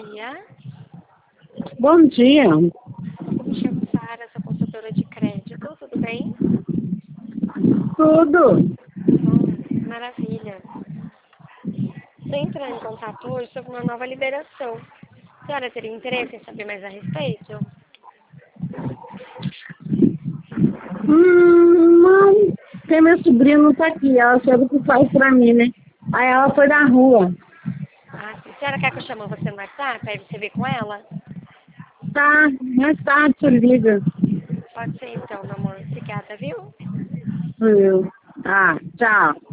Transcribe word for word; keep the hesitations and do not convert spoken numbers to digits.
dia. Bom dia. Eu me chamo Sara, sou consultora de crédito, tudo bem? Tudo. Bom, maravilha. Estou entrando em contato hoje sobre uma nova liberação. A senhora teria interesse em saber mais a respeito? Hum, não. Porque meu sobrinho não tá aqui. Ela sabe o que faz pra mim, né? Aí ela foi na rua. Ah, sim. A senhora quer que eu chame você no WhatsApp, aí você vê com ela? Tá, mais tarde você liga. Pode ser então, meu amor. Obrigada, viu? Eu. Tá, tchau.